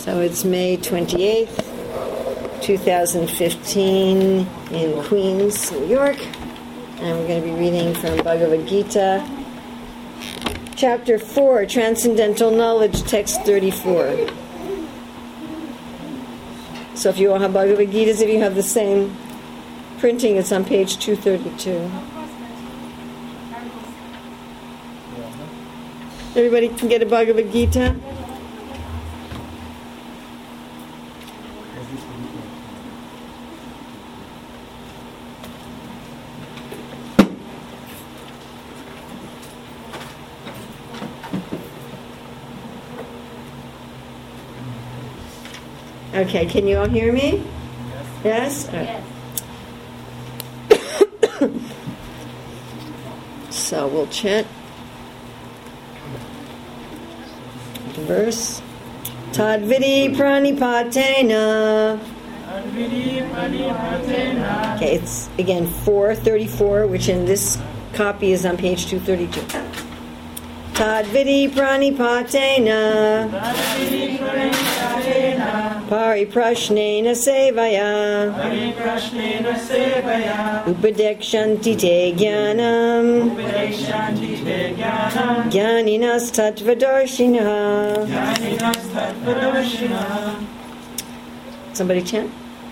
So it's May 28th, 2015 in Queens, New York. And we're going to be reading from Bhagavad Gita, Chapter 4, Transcendental Knowledge, Text 34. So if you all have Bhagavad Gitas, if you have the same printing, it's on page 232. Everybody can get a Bhagavad Gita? Okay, can you all hear me? Yes? Yes? So we'll chant the verse. Tadvidi pranipatena. Okay, it's again 434, which in this copy is on page 232. Tadvidi pranipatena. Pariprashnena sevaya. Upadekshanti te jnanam. Jnaninas tattvadarshinaha. Somebody chant.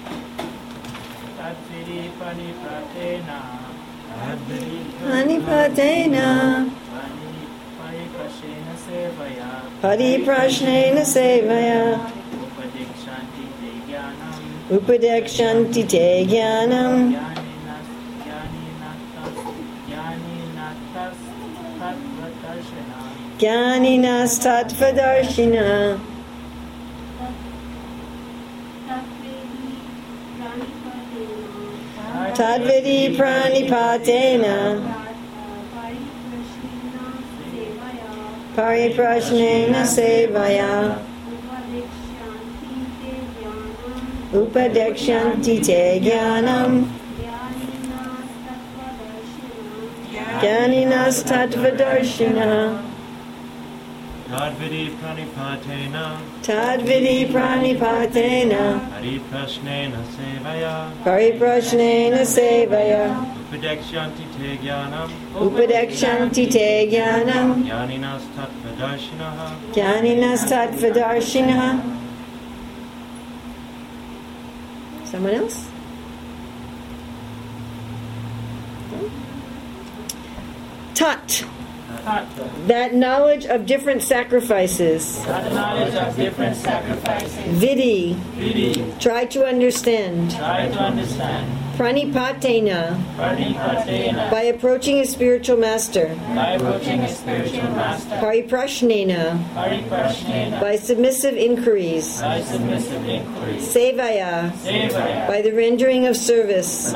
Pranipatena. Pariprashnena sevaya. Upadekshanti te jnanam. Jnaninas tattvadarshina. Tadvidi pranipatena. Pariprashnena sevaya. Upadekshanti te jnanam. Jnaninas tattvadarshina. Tadvidi pranipatena. Tadvidi pranipatena. Pariprashnena sevaya. Pariprashnena sevaya. Upadekshanti te jnanam. Upadekshanti te jnanam. Jnaninas tattvadarshinaha. Jnaninas tattvadarshinaha. Someone else? Tat. That knowledge of different sacrifices. Vidi. Try to understand. Pranipatena. By approaching a spiritual master. Pariprashnena. By submissive inquiries. Sevaya. By the rendering of service.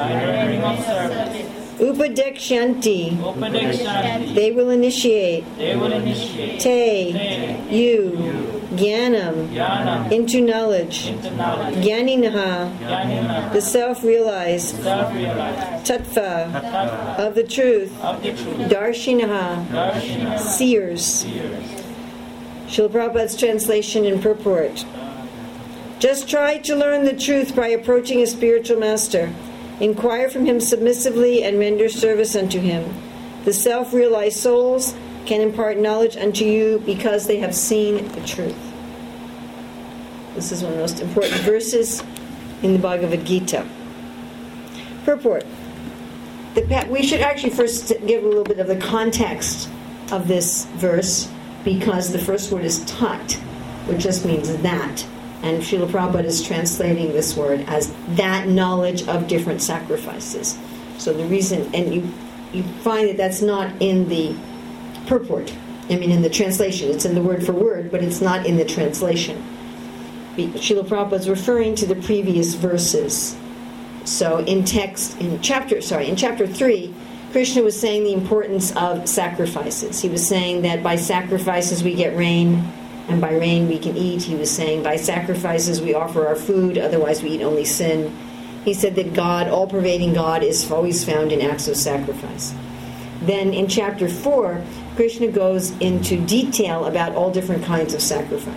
Upadekshanti. They will initiate. Te. You. Jnanam. Into knowledge. Jnaninaha. The self-realized. Tattva. Of the truth. Darshinaha. Seers. Srila Prabhupada's translation and purport. Just try to learn the truth by approaching a spiritual master. Inquire from him submissively and render service unto him. The self-realized souls can impart knowledge unto you because they have seen the truth. This is one of the most important verses in the Bhagavad Gita. Purport. We should actually first give a little bit of the context of this verse, because the first word is tat, which just means that. And Srila Prabhupada is translating this word as that knowledge of different sacrifices. So the reason, and you find that that's not in the purport. I mean, in the translation. It's in the word for word, but it's not in the translation. Srila Prabhupada is referring to the previous verses. So in chapter 3, Krishna was saying the importance of sacrifices. He was saying that by sacrifices we get rain, and by rain we can eat. He was saying by sacrifices we offer our food, otherwise we eat only sin. He said that God, all-pervading God, is always found in acts of sacrifice. Then in chapter 4, Krishna goes into detail about all different kinds of sacrifice.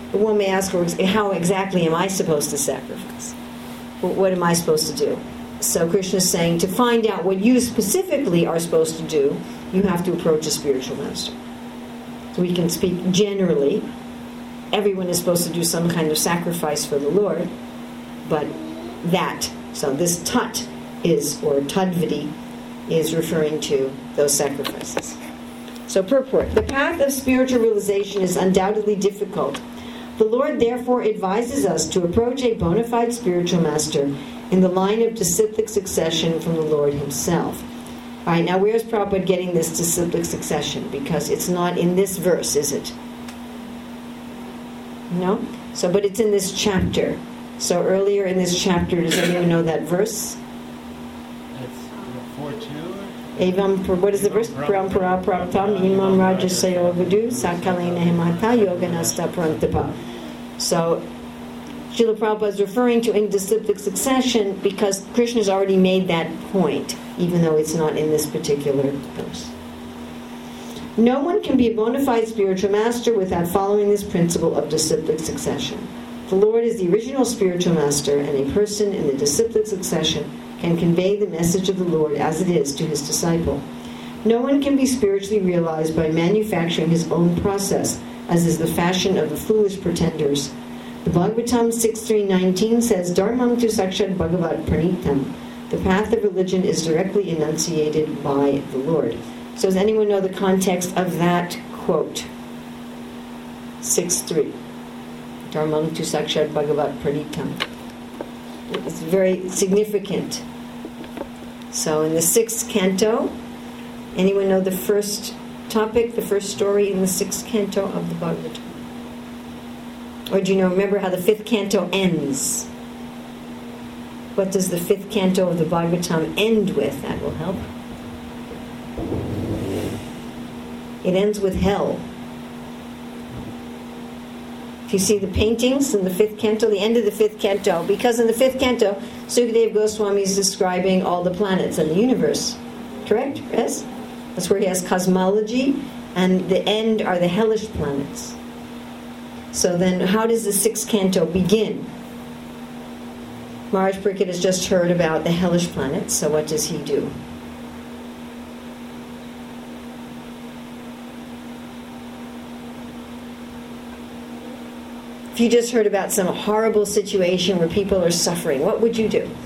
one may ask, how exactly am I supposed to sacrifice? What am I supposed to do? So Krishna is saying, to find out what you specifically are supposed to do, you have to approach a spiritual master. So we can speak generally. Everyone is supposed to do some kind of sacrifice for the Lord, but so this tat is, or tadvidi, is referring to those sacrifices. So purport. The path of spiritual realization is undoubtedly difficult. The Lord therefore advises us to approach a bona fide spiritual master in the line of disciplic succession from the Lord himself. All right, now where's Prabhupada getting this disciplic succession? Because it's not in this verse, is it? No? So, but it's in this chapter. So earlier in this chapter, does anyone know that verse? It's 4:2. Evam, what is the verse? Parampara praptam imam rajasayo vadu sakalena himata yoganasta prantapa. So Srila Prabhupada is referring to indisciplic succession because Krishna's already made that point, even though it's not in this particular verse. No one can be a bona fide spiritual master without following this principle of disciplic succession. The Lord is the original spiritual master, and a person in the disciplic succession can convey the message of the Lord as it is to his disciple. No one can be spiritually realized by manufacturing his own process, as is the fashion of the foolish pretenders. The Bhagavatam 6.3.19 says, Dharmam tu sakshat bhagavat pranitam. The path of religion is directly enunciated by the Lord. So does anyone know the context of that quote? 6.3. Dharmam tu sakshat bhagavat pranitam. It's very significant. So in the 6th canto, anyone know the first topic, the first story in the 6th canto of the Bhagavatam? Or do you know, remember how the 5th canto ends? What does the 5th canto of the Bhagavatam end with? That will help. It ends with hell. If you see the paintings in the 5th canto, the end of the 5th canto, because in the 5th canto, Sukadeva Goswami is describing all the planets and the universe. Correct? Yes? That's where he has cosmology, and the end are the hellish planets. So then, how does the 6th canto begin? Maharaj Pariksit has just heard about the hellish planets, so what does he do? If you just heard about some horrible situation where people are suffering, what would you do?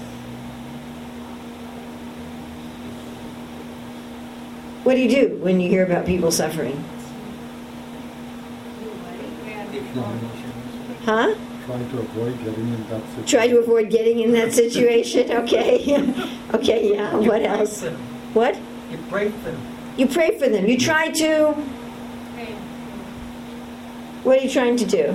What do you do when you hear about people suffering? Huh? Try to avoid getting in that situation. Okay. Okay, yeah. What else? What? You pray for them. You pray for them. You try to... What are you trying to do?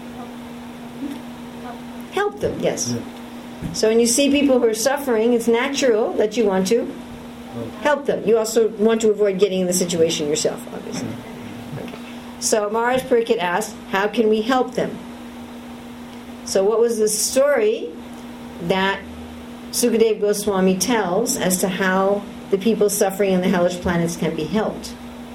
Help them, yes. So when you see people who are suffering, it's natural that you want to help them. You also want to avoid getting in the situation yourself, obviously. Okay. So Maharaj Pariksit asked, how can we help them? So what was the story that Sukadeva Goswami tells as to how the people suffering in the hellish planets can be helped?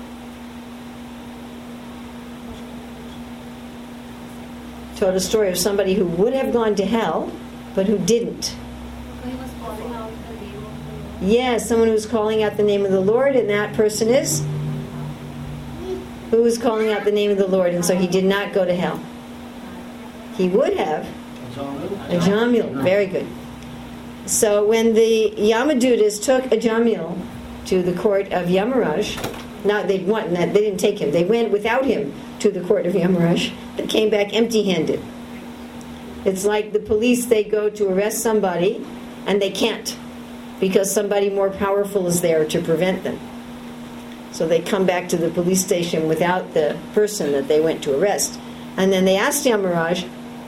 Told a story of somebody who would have gone to hell, but who didn't. He was calling out the name of the Lord. Yes, someone who was calling out the name of the Lord, and that person is? Who was calling out the name of the Lord, and so he did not go to hell. He would have. Ajamil. Very good. So when the Yamadutas took Ajamil to the court of Yamaraj, they didn't take him. They went without him to the court of Yamaraj. They came back empty-handed. It's like the police, they go to arrest somebody and they can't because somebody more powerful is there to prevent them. So they come back to the police station without the person that they went to arrest. And then they asked Yamaraj,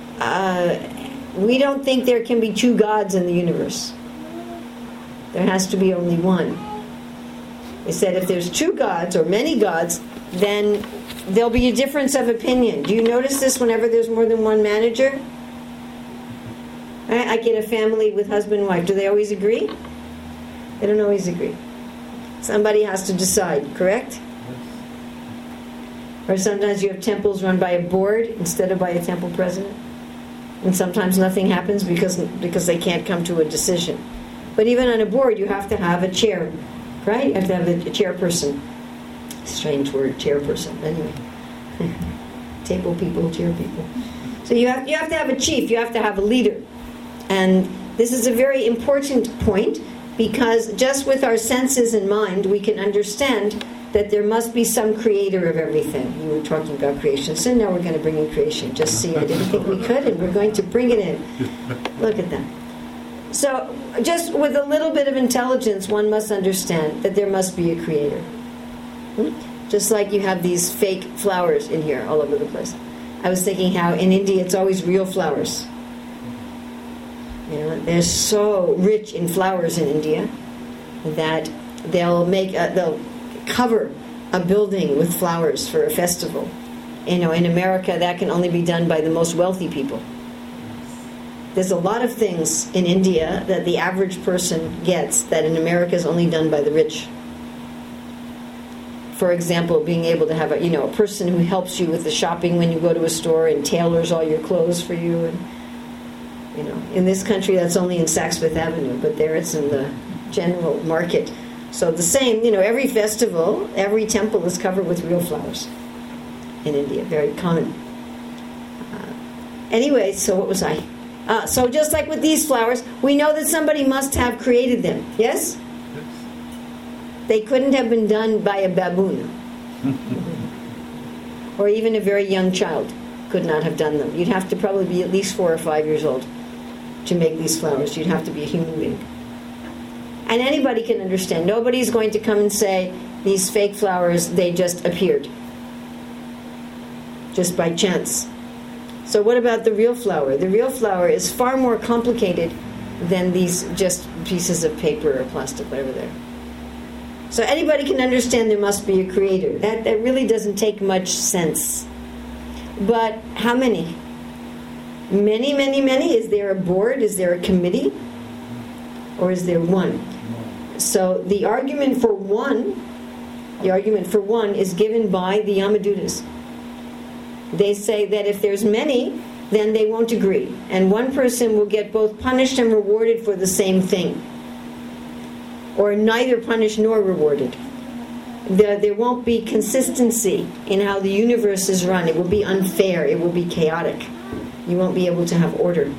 we don't think there can be two gods in the universe. There has to be only one. They said if there's two gods or many gods, then there'll be a difference of opinion. Do you notice this whenever there's more than one manager? I get a family with husband and wife. Do they always agree? They don't always agree. Somebody has to decide, correct? Or sometimes you have temples run by a board instead of by a temple president. And sometimes nothing happens because they can't come to a decision. But even on a board, you have to have a chair, right? You have to have a chairperson. Strange word, chairperson. Anyway, table people, chair people. So you have to have a chief. You have to have a leader. And this is a very important point, because just with our senses in mind, we can understand that there must be some creator of everything. You were talking about creation, so now we're going to bring in creation. Just see, I didn't think we could, and we're going to bring it in. Look at that. So, just with a little bit of intelligence, one must understand that there must be a creator. Just like you have these fake flowers in here all over the place. I was thinking how in India it's always real flowers. You know, they're so rich in flowers in India that they'll cover a building with flowers for a festival. You know, in America that can only be done by the most wealthy people. There's a lot of things in India that the average person gets that in America is only done by the rich. For example, being able to have a person who helps you with the shopping when you go to a store and tailors all your clothes for you. And in this country that's only in Saks Fifth Avenue, but there it's in the general market. So the same, every festival, every temple is covered with real flowers in India. Very common. Anyway, so what was I? So just like with these flowers, we know that somebody must have created them. Yes? They couldn't have been done by a baboon. Or even a very young child could not have done them. You'd have to probably be at least 4 or 5 years old to make these flowers. You'd have to be a human being. And anybody can understand. Nobody's going to come and say, these fake flowers, they just appeared. Just by chance. So what about the real flower? The real flower is far more complicated than these just pieces of paper or plastic, whatever they are. So anybody can understand there must be a creator. That really doesn't take much sense. But how many? Many, many, many? Is there a board? Is there a committee? Or is there one? So the argument for one is given by the Yamadutas. They say that if there's many, then they won't agree. And one person will get both punished and rewarded for the same thing. Or neither punished nor rewarded. There won't be consistency in how the universe is run. It will be unfair. It will be chaotic. You won't be able to have order.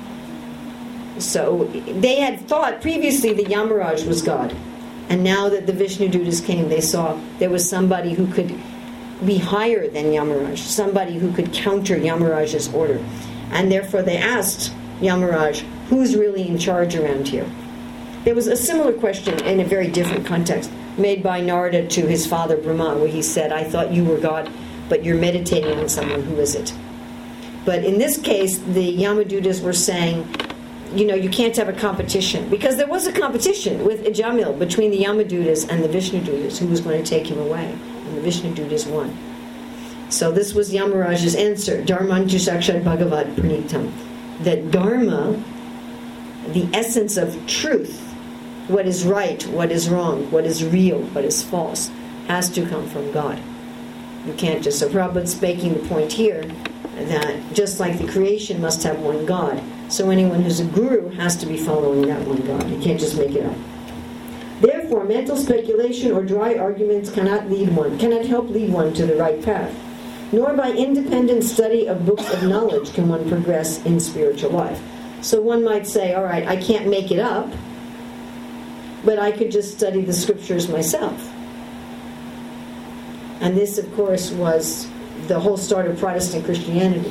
So they had thought previously that Yamaraj was God. And now that the Vishnu Dutas came, they saw there was somebody who could be higher than Yamaraj. Somebody who could counter Yamaraj's order. And therefore they asked Yamaraj, who's really in charge around here? There was a similar question in a very different context made by Narada to his father Brahma, where he said, I thought you were God, but you're meditating on someone. Who is it? But in this case, the Yamadutas were saying, you can't have a competition. Because there was a competition with Ajamil between the Yamadutas and the Vishnu Dutas, who was going to take him away. And the Vishnu Dutas won. So this was Yamaraj's answer, Dharmantu Sakshat Bhagavat Pranitam. That Dharma, the essence of truth, what is right, what is wrong, what is real, what is false, has to come from God. You can't just... So Prabhupada's making the point here that just like the creation must have one God, so anyone who's a guru has to be following that one God. You can't just make it up. Therefore, mental speculation or dry arguments cannot help lead one to the right path. Nor by independent study of books of knowledge can one progress in spiritual life. So one might say, all right, I can't make it up, but I could just study the scriptures myself. And this, of course, was the whole start of Protestant Christianity.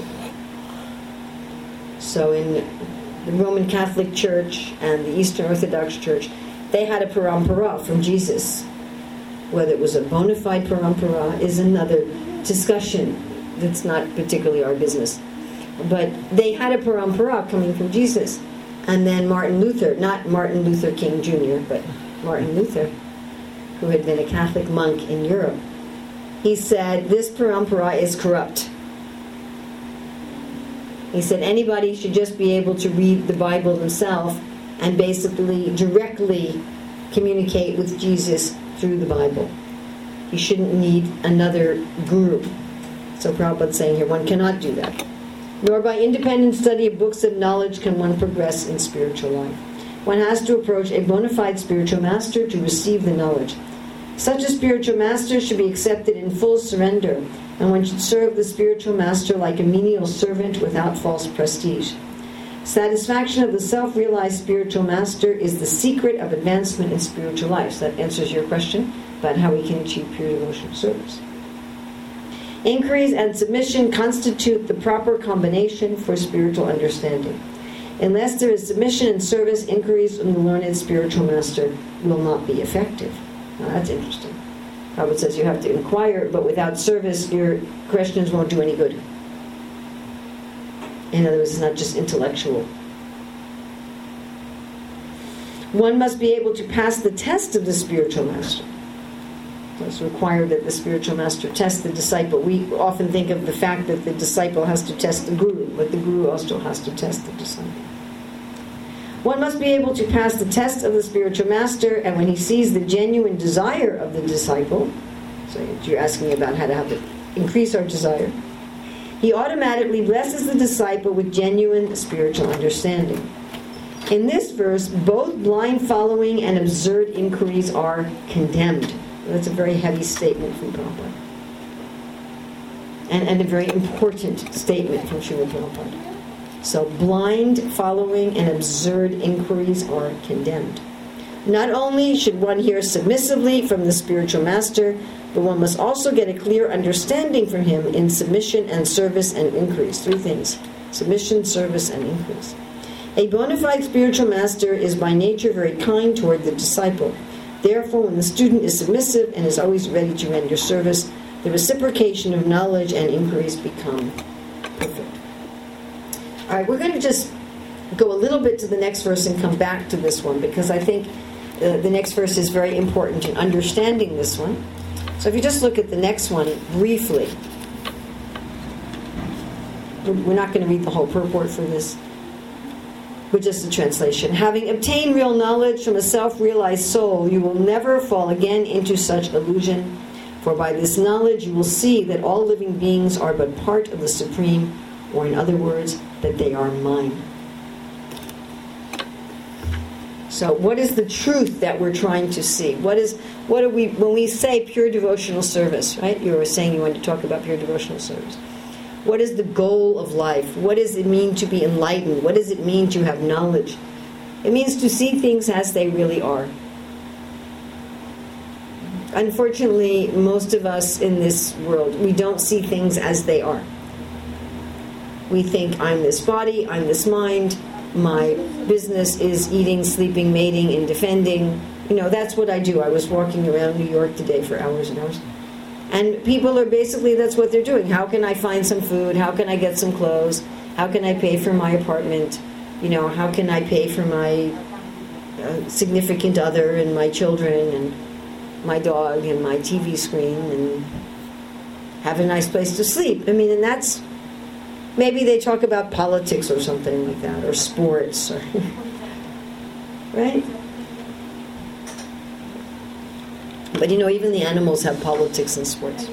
So in the Roman Catholic Church and the Eastern Orthodox Church, they had a parampara from Jesus. Whether it was a bona fide parampara is another discussion. That's not particularly our business. But they had a parampara coming from Jesus. And then Martin Luther, not Martin Luther King Jr., but Martin Luther, who had been a Catholic monk in Europe, he said, this parampara is corrupt. He said anybody should just be able to read the Bible themselves and basically directly communicate with Jesus through the Bible. You shouldn't need another guru. So Prabhupada's saying here, one cannot do that. Nor by independent study of books of knowledge can one progress in spiritual life. One has to approach a bona fide spiritual master to receive the knowledge. Such a spiritual master should be accepted in full surrender, and one should serve the spiritual master like a menial servant without false prestige. Satisfaction of the self-realized spiritual master is the secret of advancement in spiritual life. So that answers your question about how we can achieve pure devotional service. Inquiries and submission constitute the proper combination for spiritual understanding. Unless there is submission and service, inquiries from the learned spiritual master will not be effective. Now that's interesting. Prabhupada says you have to inquire, but without service, your questions won't do any good. In other words, it's not just intellectual. One must be able to pass the test of the spiritual master. So it's required that the spiritual master test the disciple. We often think of the fact that the disciple has to test the guru, but the guru also has to test the disciple. One must be able to pass the test of the spiritual master, and when he sees the genuine desire of the disciple, so you're asking about how to increase our desire, he automatically blesses the disciple with genuine spiritual understanding. In this verse, both blind following and absurd inquiries are condemned. That's a very heavy statement from Prabhupada. And a very important statement from Srila Prabhupada. So blind following and absurd inquiries are condemned. Not only should one hear submissively from the spiritual master, but one must also get a clear understanding from him in submission and service and increase. Three things: submission, service, and increase. A bona fide spiritual master is by nature very kind toward the disciple. Therefore, when the student is submissive and is always ready to render service, the reciprocation of knowledge and inquiries become perfect. All right, we're going to just go a little bit to the next verse and come back to this one, because I think the next verse is very important in understanding this one. So if you just look at the next one briefly, we're not going to read the whole purport for this, but just the translation. Having obtained real knowledge from a self-realized soul, you will never fall again into such illusion, for by this knowledge you will see that all living beings are but part of the Supreme, or in other words, that they are mine. So what is the truth that we're trying to see? What are we, when we say pure devotional service, right? You were saying you wanted to talk about pure devotional service. What is the goal of life? What does it mean to be enlightened? What does it mean to have knowledge? It means to see things as they really are. Unfortunately, most of us in this world, we don't see things as they are. We think, I'm this body, I'm this mind, my business is eating, sleeping, mating, and defending. You know, that's what I do. I was walking around New York today for hours and hours. And people are basically, that's what they're doing. How can I find some food? How can I get some clothes? How can I pay for my apartment? You know, how can I pay for my significant other and my children and my dog and my TV screen and have a nice place to sleep? I mean, and that's, maybe they talk about politics or something like that, or sports, or right? But you know, even the animals have politics and sports.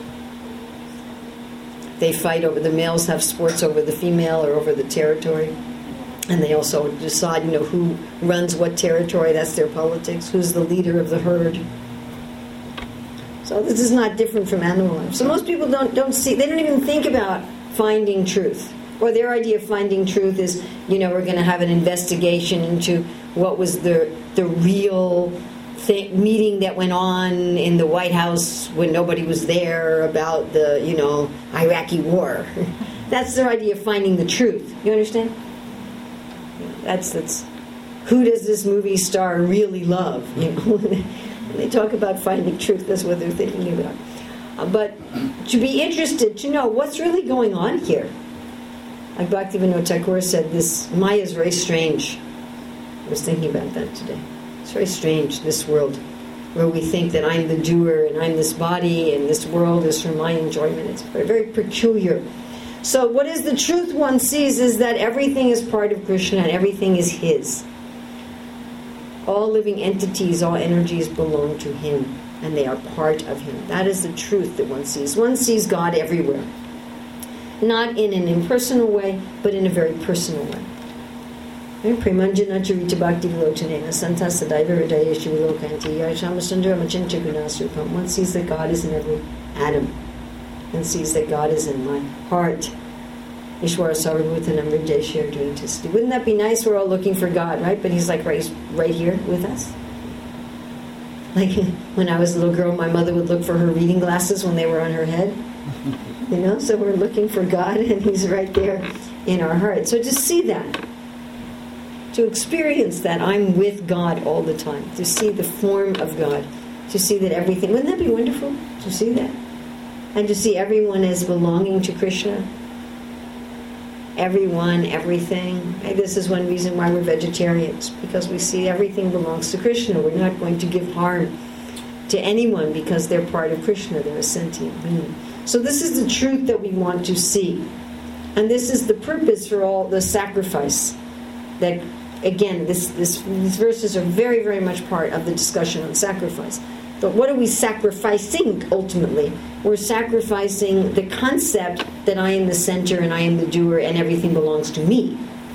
They fight over, the males have sports over the female or over the territory. And they also decide, you know, who runs what territory, that's their politics, who's the leader of the herd. So this is not different from animal life. So most people don't see, they don't even think about finding truth. Or their idea of finding truth is, you know, we're going to have an investigation into what was the real meeting that went on in the White House when nobody was there about the, you know, Iraqi war. That's their idea of finding the truth. You understand? That's who does this movie star really love? You know, when they talk about finding truth, that's what they're thinking about. But to be interested to know what's really going on here. Like Bhaktivinoda Thakur said, this Maya is very strange. I was thinking about that today. It's very strange, this world, where we think that I'm the doer and I'm this body and this world is for my enjoyment. It's very, very peculiar. So what is the truth one sees is that everything is part of Krishna and everything is His. All living entities, all energies belong to Him and they are part of Him. That is the truth that one sees. One sees God everywhere. not in an impersonal way, but in a very personal way. Premanjana Charita Bhakti Vilotanena Santa Sadaiva Hridaya Shivilokanti Yashamasundara Machincha Gunasrupam. One sees that God is in every atom. One sees that God is in my heart. Ishwara Sarvabhutanam Hridaya Shirdunatisthi. Wouldn't that be nice? We're all looking for God, right? But He's like right here with us. Like when I was a little girl, my mother would look for her reading glasses when they were on her head. So we're looking for God and He's right there in our heart. So to see that, to experience that I'm with God all the time, to see the form of God, to see that everything, wouldn't that be wonderful to see that? And to see everyone as belonging to Krishna. Everyone, everything. This is one reason why we're vegetarians, because we see everything belongs to Krishna. We're not going to give harm to anyone because they're part of Krishna. They're a sentient being. So this is the truth that we want to see. And this is the purpose for all the sacrifice. That, again, these verses are very, very much part of the discussion on sacrifice. But what are we sacrificing ultimately? We're sacrificing the concept that I am the center and I am the doer and everything belongs to me.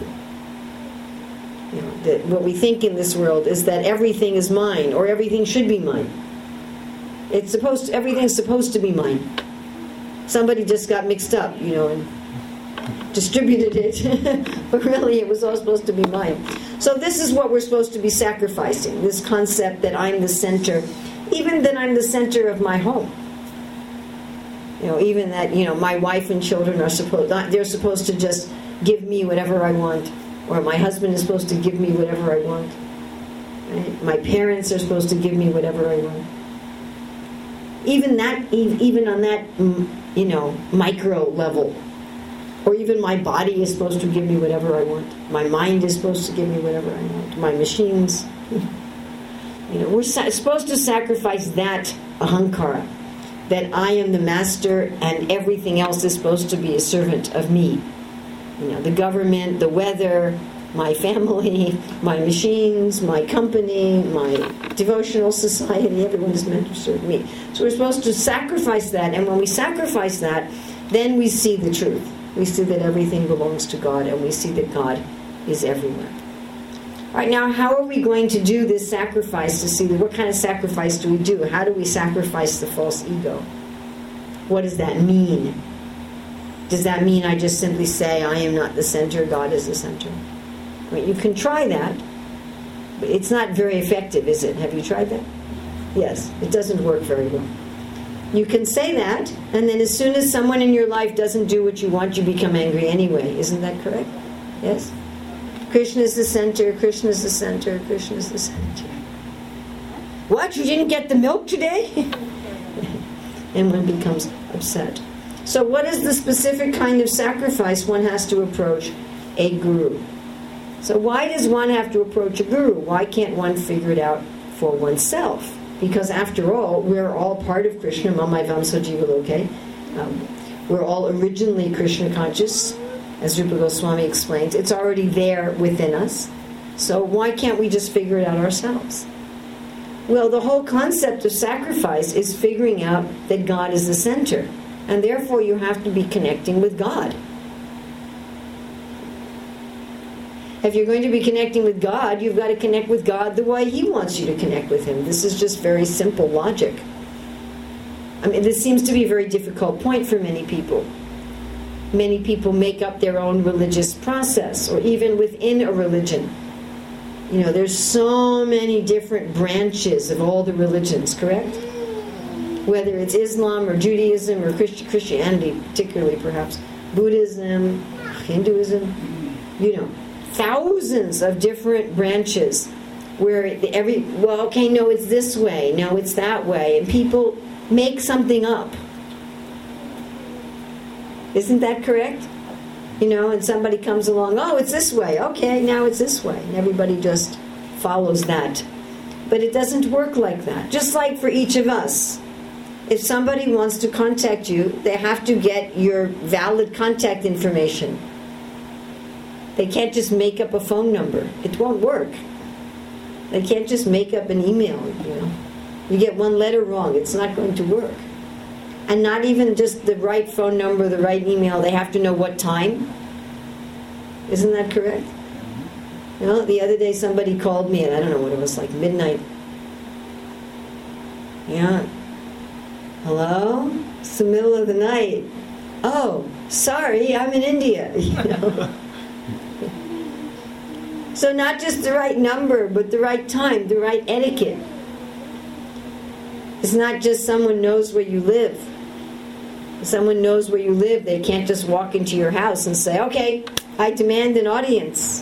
That what we think in this world is that everything is mine or everything should be mine. Everything's supposed to be mine. Somebody just got mixed up, and distributed it, but really it was all supposed to be mine. So this is what we're supposed to be sacrificing, this concept that I'm the center, even that I'm the center of my home. Even that, my wife and children they're supposed to just give me whatever I want, or my husband is supposed to give me whatever I want. Right? My parents are supposed to give me whatever I want. Even on that, micro level. Or even my body is supposed to give me whatever I want. My mind is supposed to give me whatever I want. My machines. We're supposed to sacrifice that ahankara. That I am the master and everything else is supposed to be a servant of me. The government, the weather, my family, my machines, my company, my devotional society, everyone is meant to serve me. So we're supposed to sacrifice that, and when we sacrifice that, then we see the truth. We see that everything belongs to God, and we see that God is everywhere. All right, now how are we going to do this sacrifice to see what kind of sacrifice do we do? How do we sacrifice the false ego? What does that mean? Does that mean I just simply say, I am not the center, God is the center? You can try that, but it's not very effective, is it? Have you tried that? Yes, it doesn't work very well. You can say that, and then as soon as someone in your life doesn't do what you want, you become angry anyway. Isn't that correct? Yes? Krishna is the center, Krishna is the center, Krishna is the center. What? You didn't get the milk today? And one becomes upset. So what is the specific kind of sacrifice one has to approach a guru? So why does one have to approach a guru? Why can't one figure it out for oneself? Because after all, we're all part of Krishna, Mamai Vamsa Jivaloke. We're all originally Krishna conscious, as Rupa Goswami explains. It's already there within us. So why can't we just figure it out ourselves? Well, the whole concept of sacrifice is figuring out that God is the center. And therefore you have to be connecting with God. If you're going to be connecting with God, you've got to connect with God the way He wants you to connect with Him. This is just very simple logic. This seems to be a very difficult point for many people. Many people make up their own religious process, or even within a religion. There's so many different branches of all the religions, correct? Whether it's Islam or Judaism or Christianity, particularly perhaps, Buddhism, Hinduism, thousands of different branches where no, it's this way, no, it's that way, and people make something up. Isn't that correct? And somebody comes along, oh, it's this way, okay, now it's this way, and everybody just follows that. But it doesn't work like that. Just like for each of us, if somebody wants to contact you, they have to get your valid contact information. They can't just make up a phone number. It won't work. They can't just make up an email. You get one letter wrong. It's not going to work. And not even just the right phone number, the right email, they have to know what time. Isn't that correct? You know, the other day somebody called me, and I don't know what it was, like midnight. Yeah. Hello? It's the middle of the night. Oh, sorry, I'm in India. You know? So not just the right number, but the right time, the right etiquette. It's not just someone knows where you live. If someone knows where you live, they can't just walk into your house and say, okay, I demand an audience.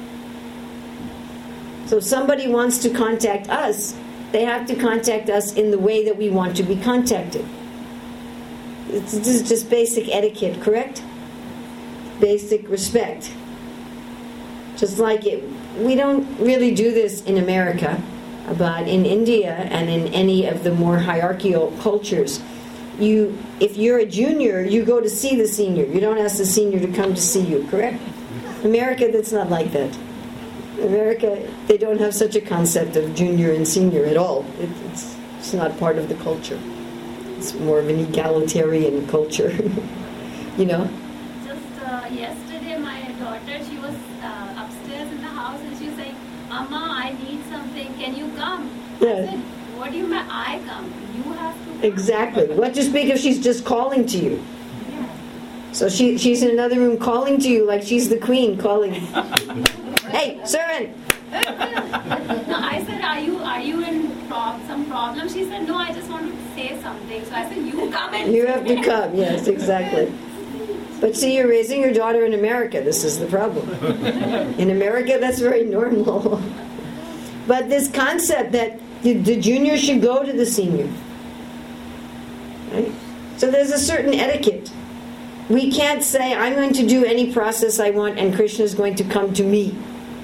So if somebody wants to contact us, they have to contact us in the way that we want to be contacted. This is just basic etiquette, correct? Basic respect. Just like it, we don't really do this in America, but in India and in any of the more hierarchical cultures, if you're a junior, you go to see the senior. You don't ask the senior to come to see you, correct? America, that's not like that. America, they don't have such a concept of junior and senior at all. It's not part of the culture. It's more of an egalitarian culture, you know? Just yesterday, my daughter, she was upstairs in the house and she was saying, Amma, I need something. Can you come? Yes. I said, what do you mean I come? You have to come. Exactly. What just because she's just calling to you? So she's in another room calling to you like she's the queen calling. Hey, servant! No, I said, are you in some problem? She said, no, I just want to say something. So I said, you come in. You have to come, yes, exactly. But see, you're raising your daughter in America. This is the problem. In America, that's very normal. But this concept that the junior should go to the senior. Right? So there's a certain etiquette. We can't say, I'm going to do any process I want and Krishna is going to come to me.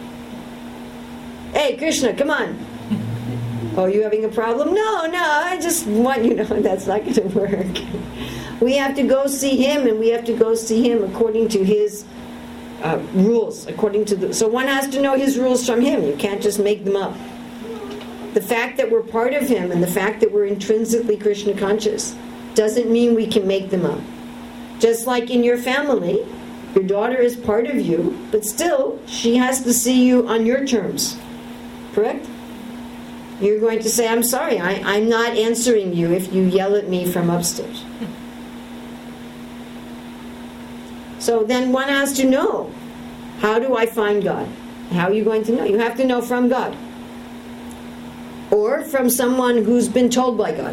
Hey, Krishna, come on. Oh, you having a problem? No, I just want you to know that's not going to work. We have to go see him, and we have to go see him according to his rules. So one has to know his rules from him. You can't just make them up. The fact that we're part of him and the fact that we're intrinsically Krishna conscious doesn't mean we can make them up. Just like in your family, your daughter is part of you, but still, she has to see you on your terms. Correct? You're going to say, I'm sorry, I'm not answering you if you yell at me from upstairs. So then one has to know, how do I find God? How are you going to know? You have to know from God. Or from someone who's been told by God.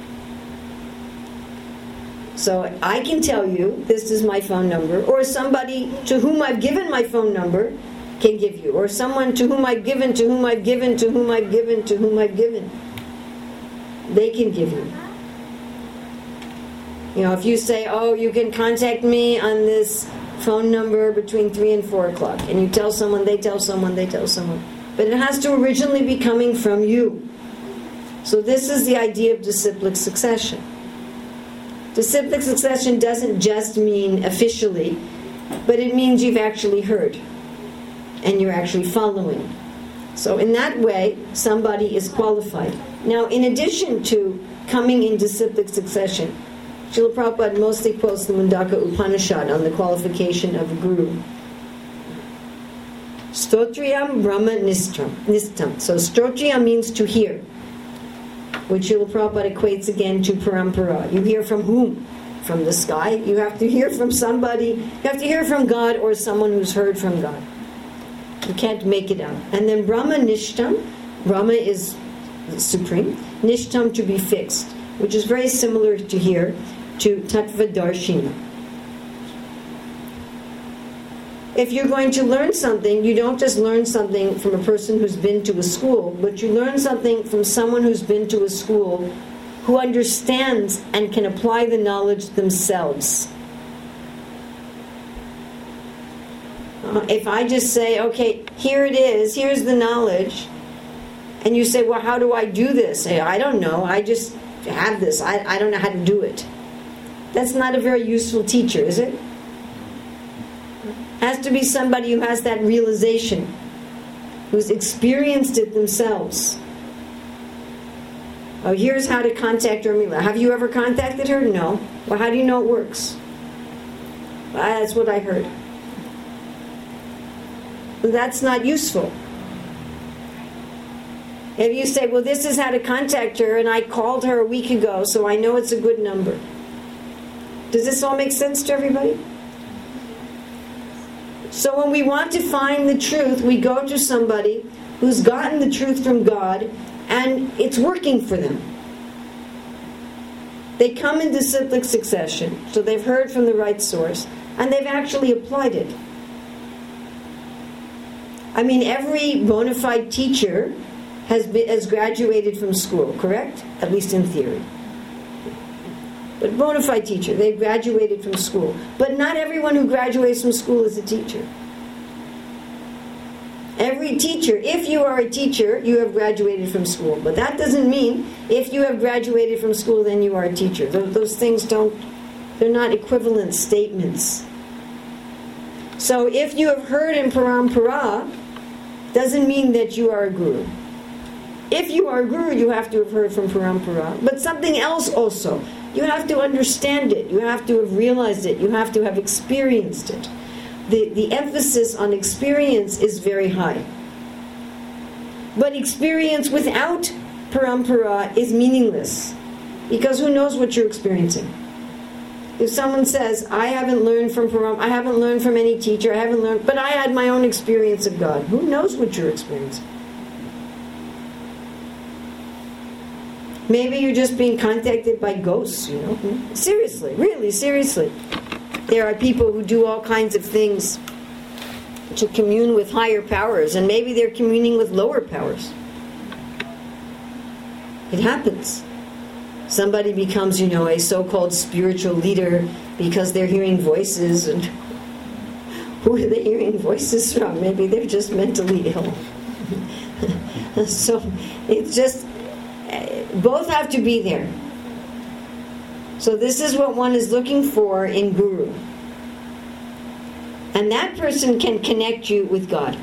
So I can tell you, this is my phone number, or somebody to whom I've given my phone number can give you, or someone to whom I've given, to whom I've given, to whom I've given, to whom I've given. They can give you. You know, if you say, oh, you can contact me on this phone number between 3 and 4 o'clock, and you tell someone, they tell someone, they tell someone. But it has to originally be coming from you. So this is the idea of disciplic succession. Disciplic succession doesn't just mean officially, but it means you've actually heard. And you're actually following. So in that way, somebody is qualified. Now, in addition to coming in disciplic succession, Srila Prabhupada mostly quotes the Mundaka Upanishad on the qualification of a guru. Stotriyam Brahma Nistam. So Stotriyam means to hear, which Srila Prabhupada equates again to parampara. You hear from whom? From the sky. You have to hear from somebody. You have to hear from God or someone who's heard from God. You can't make it out. And then Brahma Nishtam. Brahma is supreme. Nishtam, to be fixed, which is very similar to here, to Tattva Darshina. If you're going to learn something, you don't just learn something from a person who's been to a school, but you learn something from someone who's been to a school who understands and can apply the knowledge themselves. If I just say, okay, here it is, here's the knowledge, and you say, well, how do I do this? I don't know, I just have this, I don't know how to do it. That's not a very useful teacher, is it? Has to be somebody who has that realization, who's experienced it themselves. Oh, here's how to contact Urmila. Have you ever contacted her? No. Well, how do you know it works? That's what I heard. That's not useful. If you say, well, this is how to contact her, and I called her a week ago, so I know it's a good number. Does this all make sense to everybody? So when we want to find the truth, we go to somebody who's gotten the truth from God, and it's working for them. They come into cyclic succession, so they've heard from the right source, and they've actually applied it. I mean, every bona fide teacher has graduated from school, correct? At least in theory. But bona fide teacher, they've graduated from school. But not everyone who graduates from school is a teacher. Every teacher, if you are a teacher, you have graduated from school. But that doesn't mean if you have graduated from school, then you are a teacher. Those things they're not equivalent statements. So if you have heard in parampara, doesn't mean that you are a guru. If you are a guru, you have to have heard from parampara. But something else also. You have to understand it. You have to have realized it. You have to have experienced it. The emphasis on experience is very high. But experience without parampara is meaningless. Because who knows what you're experiencing? If someone says, I haven't learned from parampara, I haven't learned from any teacher, but I had my own experience of God. Who knows what you're experiencing? Maybe you're just being contacted by ghosts, you know. Seriously, really, seriously. There are people who do all kinds of things to commune with higher powers, and maybe they're communing with lower powers. It happens. Somebody becomes, a so-called spiritual leader because they're hearing voices, and who are they hearing voices from? Maybe they're just mentally ill. So it's just, both have to be there. So this is what one is looking for in guru. And that person can connect you with God.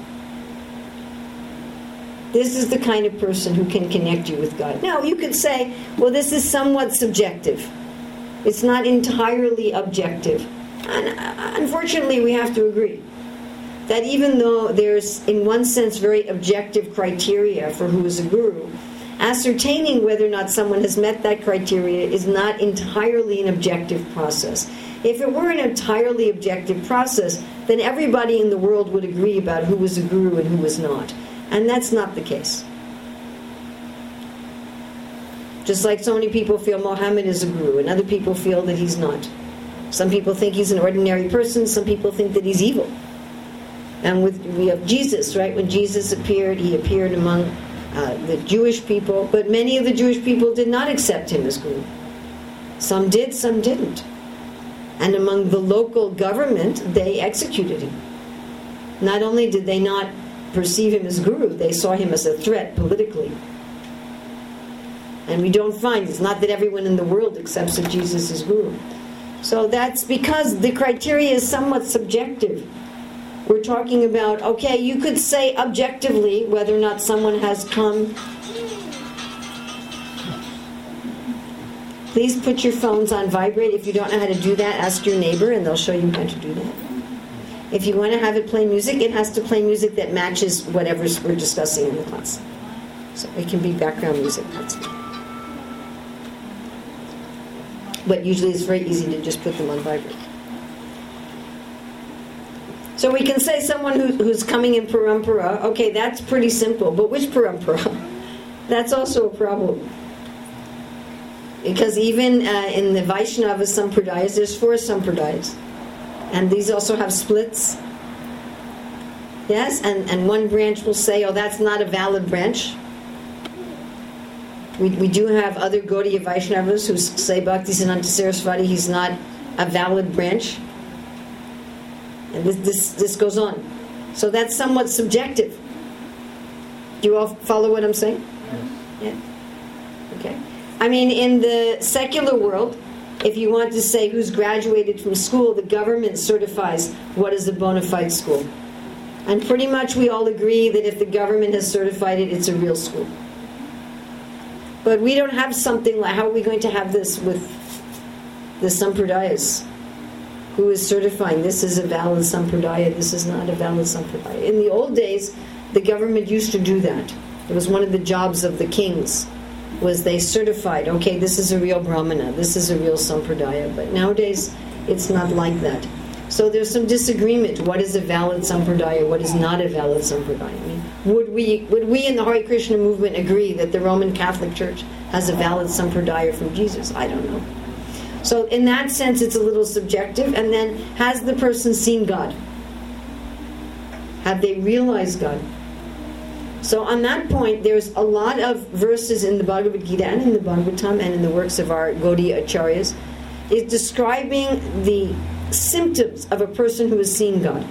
This is the kind of person who can connect you with God. Now, you could say, well, this is somewhat subjective. It's not entirely objective. And unfortunately, we have to agree that even though there's, in one sense, very objective criteria for who is a guru, ascertaining whether or not someone has met that criteria is not entirely an objective process. If it were an entirely objective process, then everybody in the world would agree about who was a guru and who was not. And that's not the case. Just like so many people feel Muhammad is a guru, and other people feel that he's not. Some people think he's an ordinary person, some people think that he's evil. And we have Jesus, right? When Jesus appeared, he appeared among the Jewish people, but many of the Jewish people did not accept him as guru. Some did, some didn't. And among the local government, they executed him. Not only did they not perceive him as guru, they saw him as a threat politically. And we don't find, it's not that everyone in the world accepts that Jesus is guru. So that's because the criteria is somewhat subjective. We're talking about, okay, you could say objectively whether or not someone has come. Please put your phones on vibrate. If you don't know how to do that, ask your neighbor and they'll show you how to do that. If you want to have it play music, it has to play music that matches whatever we're discussing in the class. So it can be background music. That's fine. But usually it's very easy to just put them on vibrate. So we can say someone who's coming in parampara, okay, that's pretty simple. But which parampara? That's also a problem. Because even in the Vaishnava Sampradayas, there's 4 Sampradayas. And these also have splits. Yes? And one branch will say, oh, that's not a valid branch. We do have other Gaudiya Vaishnavas who say Bhaktisiddhanta Saraswati, he's not a valid branch. And this goes on. So that's somewhat subjective. Do you all follow what I'm saying? Yeah. Okay. I mean, in the secular world, if you want to say who's graduated from school, the government certifies what is a bona fide school. And pretty much we all agree that if the government has certified it, it's a real school. But we don't have something like, how are we going to have this with the Sampradayas? Who is certifying this is a valid Sampradaya, this is not a valid Sampradaya? In the old days, the government used to do that. It was one of the jobs of the kings, was they certified, okay, this is a real Brahmana, this is a real Sampradaya. But nowadays, it's not like that. So there's some disagreement. What is a valid Sampradaya? What is not a valid Sampradaya? I mean, would we in the Hare Krishna movement agree that the Roman Catholic Church has a valid Sampradaya from Jesus? I don't know. So in that sense, it's a little subjective. And then, has the person seen God? Have they realized God? So on that point, there's a lot of verses in the Bhagavad Gita and in the Bhagavatam and in the works of our Gaudiya Acharyas is describing the symptoms of a person who has seen God.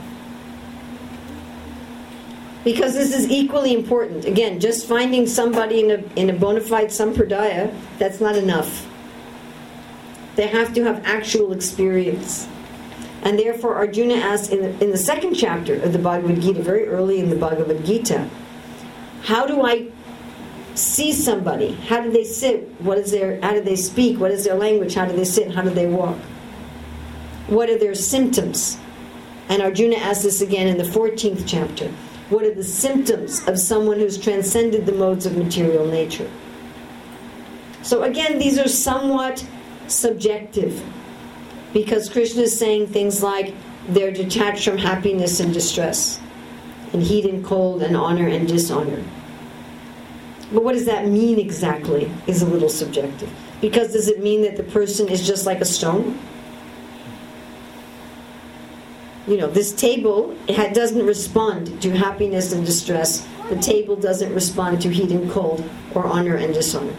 Because this is equally important. Again, just finding somebody in a bona fide Sampradaya, that's not enough. They have to have actual experience. And therefore Arjuna asks in the second chapter of the Bhagavad Gita, very early in the Bhagavad Gita, how do I see somebody? How do they sit? How do they speak? What is their language? How do they sit? How do they walk? What are their symptoms? And Arjuna asks this again in the 14th chapter. What are the symptoms of someone who's transcended the modes of material nature? So again, these are somewhat subjective, because Krishna is saying things like they're detached from happiness and distress, and heat and cold, and honor and dishonor. But what does that mean exactly is a little subjective. Because does it mean that the person is just like a stone? You know, this table doesn't respond to happiness and distress. The table doesn't respond to heat and cold or honor and dishonor.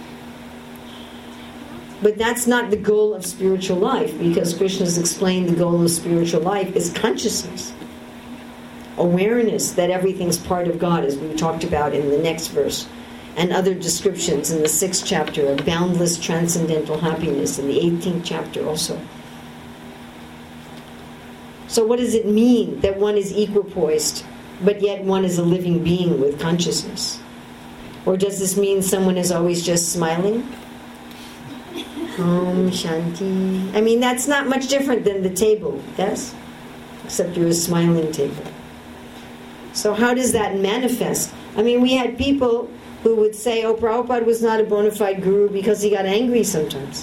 But that's not the goal of spiritual life, because Krishna's explained the goal of spiritual life is consciousness. Awareness that everything's part of God, as we talked about in the next verse. And other descriptions in the 6th chapter of boundless transcendental happiness, in the 18th chapter also. So what does it mean that one is equipoised, but yet one is a living being with consciousness? Or does this mean someone is always just smiling? Om Shanti. I mean, that's not much different than the table, yes? Except you're a smiling table. So how does that manifest? I mean, we had people who would say, oh, Prabhupada was not a bona fide guru because he got angry sometimes.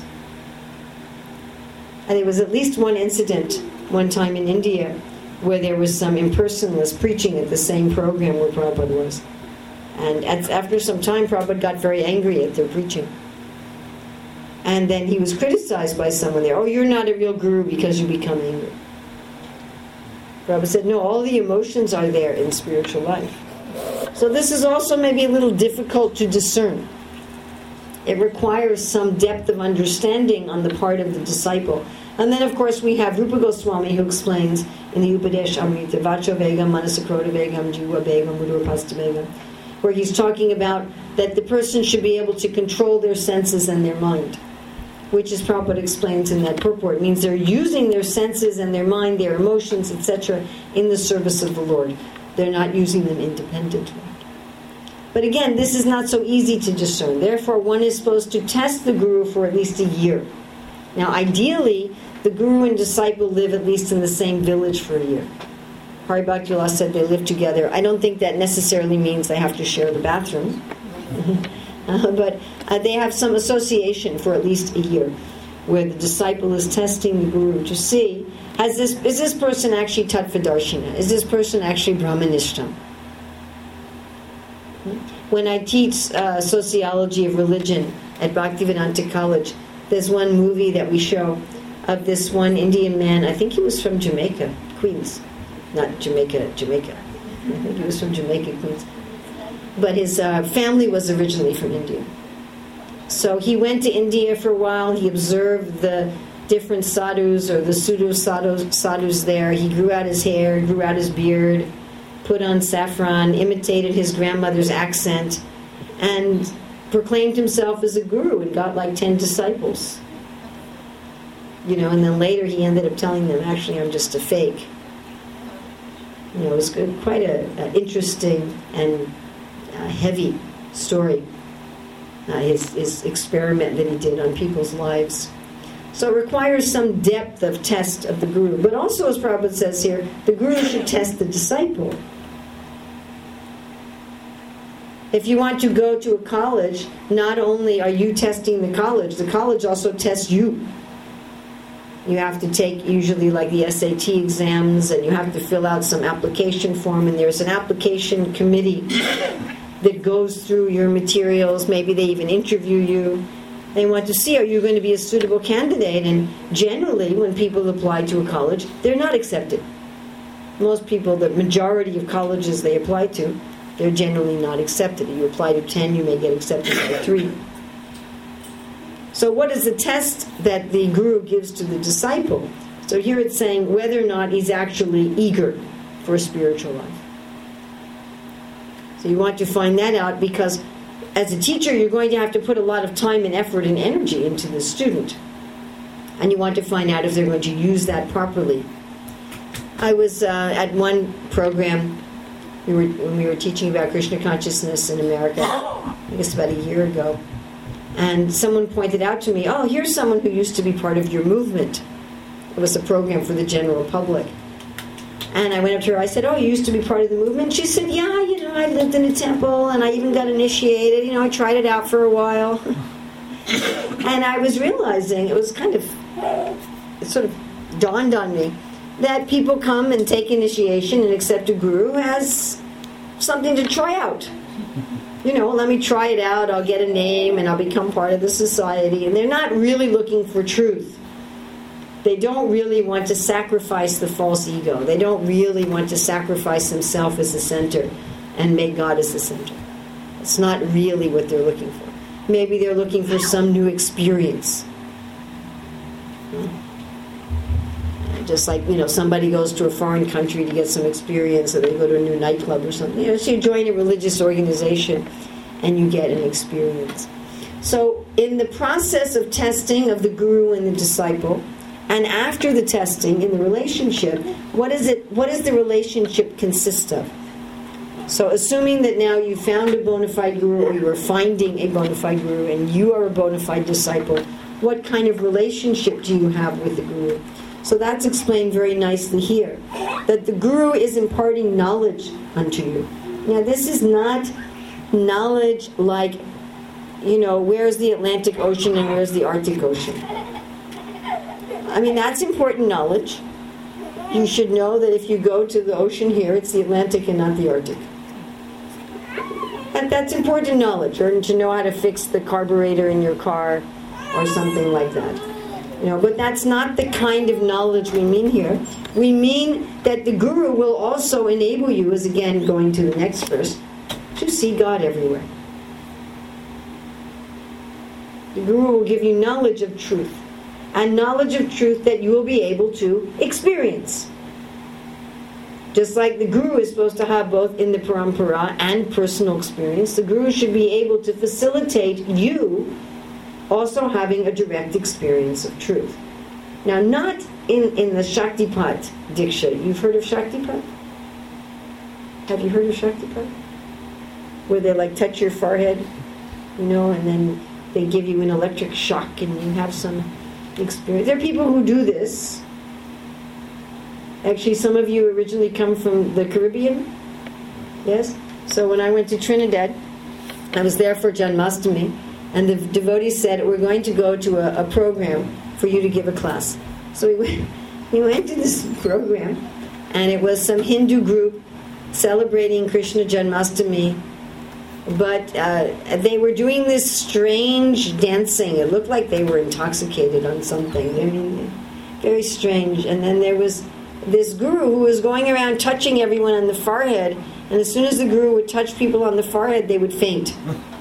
And there was at least one incident one time in India where there was some impersonalists preaching at the same program where Prabhupada was. And after some time, Prabhupada got very angry at their preaching. And then he was criticized by someone there. Oh, you're not a real guru because you become angry. Prabhupada said, no, all the emotions are there in spiritual life. So this is also maybe a little difficult to discern. It requires some depth of understanding on the part of the disciple. And then, of course, we have Rupa Goswami, who explains in the Upadesh Amrita, Vacho Vegam, Manasakrota Vegam, Jiva Vegam, Mudurapasta Vegam, where he's talking about that the person should be able to control their senses and their mind, which, as Prabhupada explains in that purport, means they're using their senses and their mind, their emotions, etc., in the service of the Lord. They're not using them independently. But again, this is not so easy to discern. Therefore, one is supposed to test the guru for at least a year. Now, ideally, the guru and disciple live at least in the same village for a year. Hari Bhakti said they live together. I don't think that necessarily means they have to share the bathroom. But they have some association for at least a year, where the disciple is testing the guru to see, is this person actually Tattvadarshina? Is this person actually Brahmanishtam? When I teach sociology of religion at Bhaktivedanta College, there's one movie that we show of this one Indian man. I think he was from Jamaica, Queens. Not Jamaica. I think he was from Jamaica, Queens. But his family was originally from India. So he went to India for a while. He observed the different sadhus, or the pseudo-sadhus there. He grew out his hair, grew out his beard, put on saffron, imitated his grandmother's accent, and proclaimed himself as a guru and got like 10 disciples. And then later he ended up telling them, actually, I'm just a fake. It was quite an interesting and heavy story. his experiment that he did on people's lives. So it requires some depth of test of the guru. But also, as Prabhupada says here, the guru should test the disciple. If you want to go to a college, not only are you testing the college also tests you. You have to take usually like the SAT exams, and you have to fill out some application form, and there's an application committee that goes through your materials. Maybe they even interview you. They want to see, are you going to be a suitable candidate? And generally, when people apply to a college, they're not accepted. Most people, the majority of colleges they apply to, they're generally not accepted. You apply to 10, you may get accepted by 3. So what is the test that the guru gives to the disciple? So here it's saying whether or not he's actually eager for a spiritual life. So you want to find that out, because as a teacher, you're going to have to put a lot of time and effort and energy into the student. And you want to find out if they're going to use that properly. I was at one program when we were teaching about Krishna consciousness in America, I guess about a year ago. And someone pointed out to me, oh, here's someone who used to be part of your movement. It was a program for the general public. And I went up to her, I said, oh, you used to be part of the movement? She said, yeah, I lived in a temple, and I even got initiated. I tried it out for a while. And I was realizing, it sort of dawned on me, that people come and take initiation and accept a guru as something to try out. Let me try it out, I'll get a name, and I'll become part of the society. And they're not really looking for truth. They don't really want to sacrifice the false ego. They don't really want to sacrifice themselves as the center and make God as the center. It's not really what they're looking for. Maybe they're looking for some new experience. Just like, somebody goes to a foreign country to get some experience, or they go to a new nightclub or something. So you join a religious organization and you get an experience. So in the process of testing of the guru and the disciple, and after the testing in the relationship, what does the relationship consist of? So assuming that now you found a bona fide guru, or you are finding a bona fide guru, and you are a bona fide disciple, what kind of relationship do you have with the guru? So that's explained very nicely here, that the guru is imparting knowledge unto you. Now this is not knowledge like, where's the Atlantic Ocean and where's the Arctic Ocean. I mean, that's important knowledge. You should know that if you go to the ocean here, it's the Atlantic and not the Arctic. That's important knowledge, or to know how to fix the carburetor in your car or something like that. But that's not the kind of knowledge we mean here. We mean that the guru will also enable you, as again going to the next verse, to see God everywhere. The guru will give you knowledge of truth, and knowledge of truth that you will be able to experience. Just like the guru is supposed to have both in the parampara and personal experience, the guru should be able to facilitate you also having a direct experience of truth. Now, not in the Shaktipat Diksha. You've heard of Shaktipat? Have you heard of Shaktipat? Where they touch your forehead, and then they give you an electric shock and you have some experience. There are people who do this. Actually, some of you originally come from the Caribbean. Yes? So when I went to Trinidad, I was there for Janmashtami. And the devotees said, we're going to go to a program for you to give a class. So we went to this program, and it was some Hindu group celebrating Krishna Janmashtami. But they were doing this strange dancing. It looked like they were intoxicated on something. I mean, very strange. And then there was this guru who was going around touching everyone on the forehead. And as soon as the guru would touch people on the forehead, they would faint.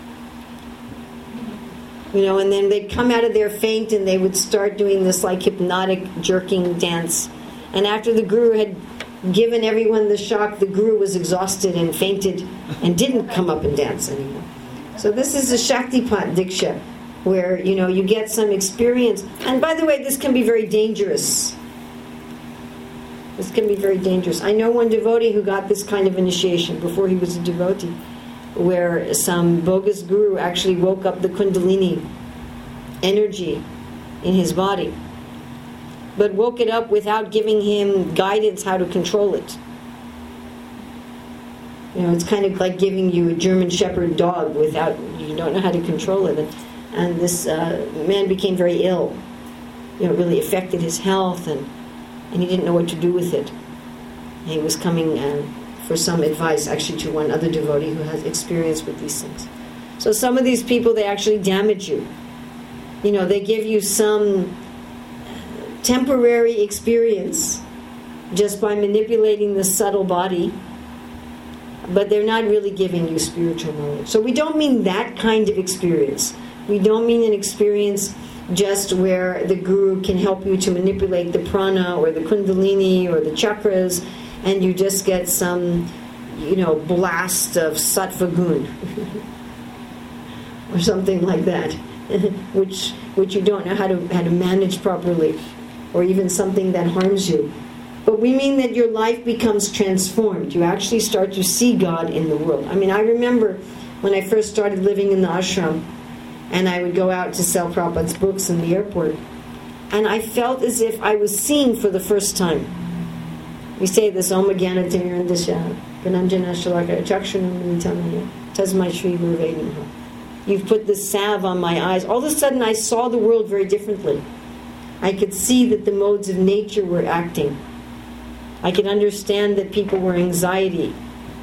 And then they'd come out of their faint and they would start doing this hypnotic jerking dance. And after the guru had given everyone the shock, the guru was exhausted and fainted and didn't come up and dance anymore. So this is a Shaktipat Diksha, where, you get some experience. And by the way, this can be very dangerous. This can be very dangerous. I know one devotee who got this kind of initiation before he was a devotee. where some bogus guru actually woke up the Kundalini energy in his body, but woke it up without giving him guidance how to control it. It's kind of like giving you a German Shepherd dog without, you don't know how to control it. And this man became very ill. It really affected his health, and he didn't know what to do with it. He was coming for some advice, actually, to one other devotee who has experience with these things. So some of these people, they actually damage you. They give you some temporary experience just by manipulating the subtle body, but they're not really giving you spiritual knowledge. So we don't mean that kind of experience. We don't mean an experience just where the guru can help you to manipulate the prana or the kundalini or the chakras, and you just get some, blast of sattva gun or something like that, which you don't know how to manage properly, or even something that harms you. But we mean that your life becomes transformed. You actually start to see God in the world. I remember when I first started living in the ashram, and I would go out to sell Prabhupada's books in the airport, and I felt as if I was seeing for the first time. We say this, Om Jnana Timirandasya, Gananjana Shalaka, Chakshunam Nitamaya, Tasmai Shri Guruve Namaha. You've put this salve on my eyes. All of a sudden I saw the world very differently. I could see that the modes of nature were acting. I could understand that people were anxiety.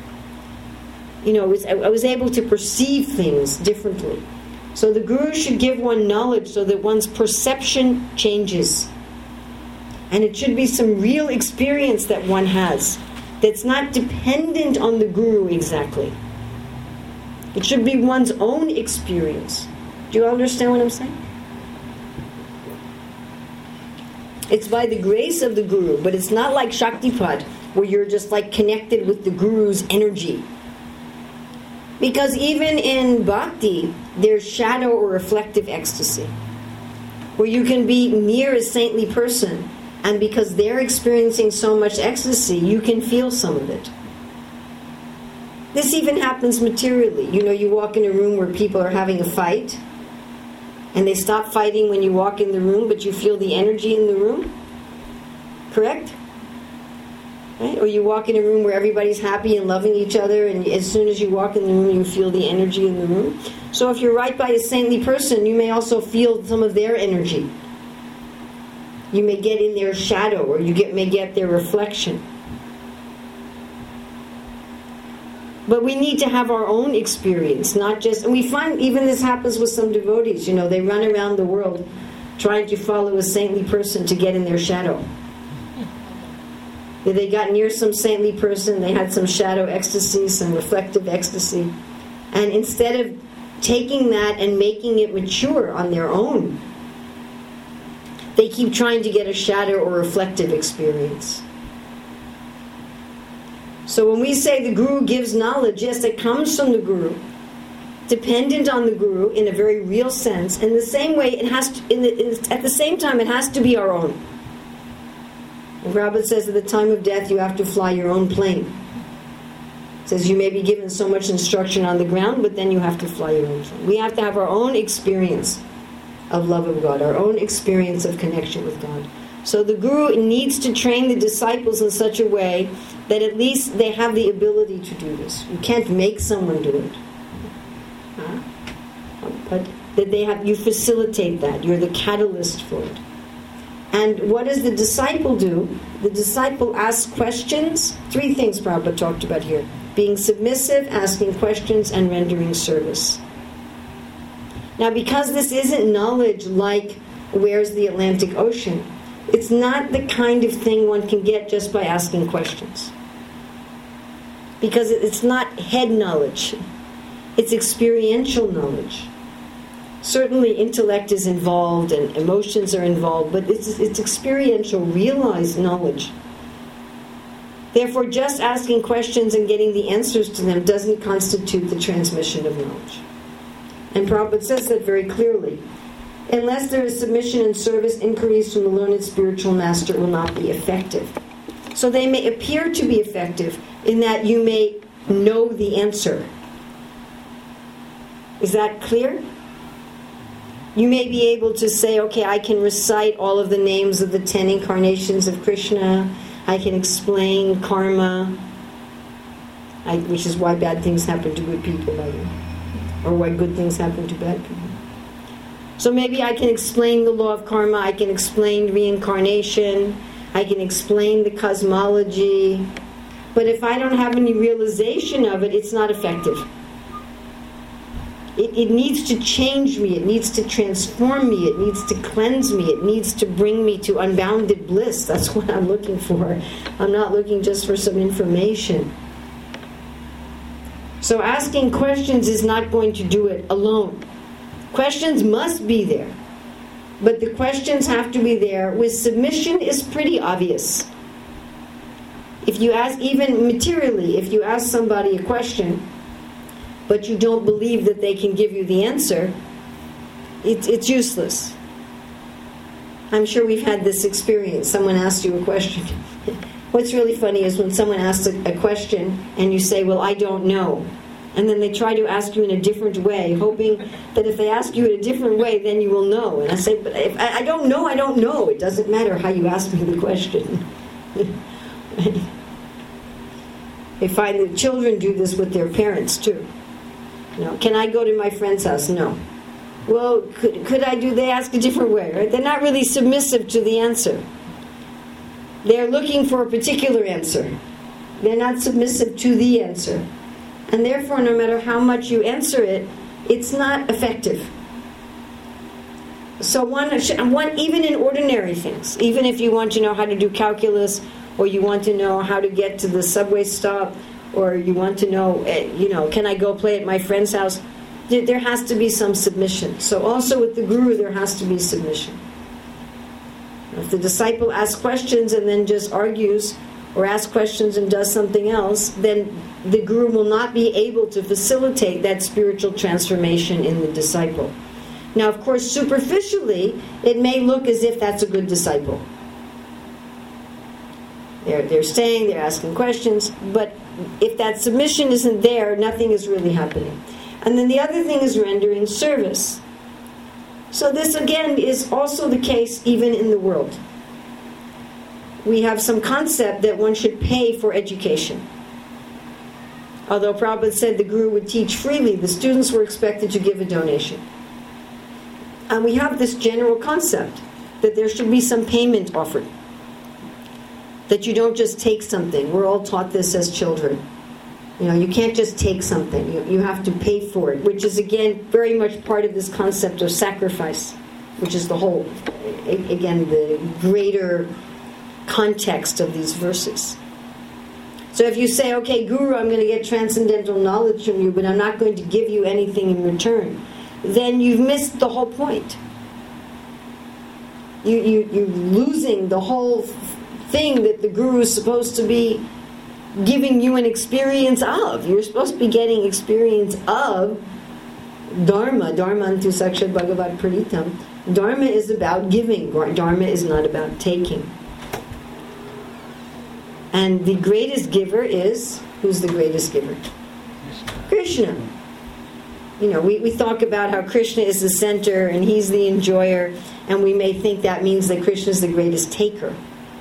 I was able to perceive things differently. So the guru should give one knowledge so that one's perception changes. And it should be some real experience that one has that's not dependent on the guru exactly. It should be one's own experience. Do you understand what I'm saying? It's by the grace of the guru, but it's not like Shaktipat, where you're just like connected with the guru's energy. Because even in bhakti, there's shadow or reflective ecstasy, where you can be near a saintly person, and because they're experiencing so much ecstasy, you can feel some of it. This even happens materially. You walk in a room where people are having a fight, and they stop fighting when you walk in the room, but you feel the energy in the room. Correct? Right? Or you walk in a room where everybody's happy and loving each other, and as soon as you walk in the room, you feel the energy in the room. So if you're right by a saintly person, you may also feel some of their energy. You may get in their shadow, or may get their reflection. But we need to have our own experience, not just... And we find even this happens with some devotees. They run around the world trying to follow a saintly person to get in their shadow. They got near some saintly person, they had some shadow ecstasy, some reflective ecstasy. And instead of taking that and making it mature on their own, they keep trying to get a shadow or reflective experience. So when we say the guru gives knowledge, yes, it comes from the guru, dependent on the guru in a very real sense. In the same way, it has to, at the same time, it has to be our own. And Prabhupada says at the time of death, you have to fly your own plane. It says you may be given so much instruction on the ground, but then you have to fly your own plane. We have to have our own experience of love of God, our own experience of connection with God. So the guru needs to train the disciples in such a way that at least they have the ability to do this. You can't make someone do it. But that you facilitate that. You're the catalyst for it. And what does the disciple do? The disciple asks questions. 3 things Prabhupada talked about here. Being submissive, asking questions, and rendering service. Now, because this isn't knowledge like where's the Atlantic Ocean, it's not the kind of thing one can get just by asking questions. Because it's not head knowledge. It's experiential knowledge. Certainly intellect is involved and emotions are involved, but it's experiential, realized knowledge. Therefore, just asking questions and getting the answers to them doesn't constitute the transmission of knowledge. And Prabhupada says that very clearly. Unless there is submission and service, inquiries from the learned spiritual master will not be effective. So they may appear to be effective in that you may know the answer, Is that clear? You may be able to say, okay, I can recite all of the names of the 10 incarnations of Krishna. I can explain karma, which is why bad things happen to good people, by the way, or why good things happen to bad people. So maybe I can explain the law of karma, I can explain reincarnation, I can explain the cosmology, but if I don't have any realization of it, it's not effective. It needs to change me, it needs to transform me, it needs to cleanse me, it needs to bring me to unbounded bliss. That's what I'm looking for. I'm not looking just for some information. So asking questions is not going to do it alone. Questions must be there. But the questions have to be there with submission is pretty obvious. If you ask, even materially, if you ask somebody a question, but you don't believe that they can give you the answer, it's useless. I'm sure we've had this experience. Someone asks you a question. What's really funny is when someone asks a question and you say, well, I don't know. And then they try to ask you in a different way, hoping that if they ask you in a different way, then you will know. And I say, but if I don't know, I don't know. It doesn't matter how you ask me the question. They find that children do this with their parents too. Can I go to my friend's house? No. Well, could I do? They ask a different way, right? They're not really submissive to the answer. They're looking for a particular answer. They're not submissive to the answer. And therefore, no matter how much you answer it, it's not effective. So one, even in ordinary things, even if you want to know how to do calculus, or you want to know how to get to the subway stop, or you want to know, can I go play at my friend's house? There has to be some submission. So also with the guru, there has to be submission. If the disciple asks questions and then just argues, or asks questions and does something else, then the guru will not be able to facilitate that spiritual transformation in the disciple. Now, of course, superficially, it may look as if that's a good disciple. They're staying, they're asking questions, but if that submission isn't there, nothing is really happening. And then the other thing is rendering service. So this again is also the case even in the world. We have some concept that one should pay for education. Although Prabhupada said the guru would teach freely, the students were expected to give a donation. And we have this general concept that there should be some payment offered. That you don't just take something. We're all taught this as children. You can't just take something. You have to pay for it, which is, again, very much part of this concept of sacrifice, which is the whole, again, the greater context of these verses. So if you say, okay, Guru, I'm going to get transcendental knowledge from you, but I'm not going to give you anything in return, then you've missed the whole point. You're losing the whole thing that the Guru is supposed to be giving you an experience of. You're supposed to be getting experience of Dharma. Dharmantu Sakshat Bhagavad Pranitam. Dharma is about giving. Dharma is not about taking. And the greatest giver is, who's the greatest giver? Krishna. We talk about how Krishna is the center and he's the enjoyer, and we may think that means that Krishna is the greatest taker.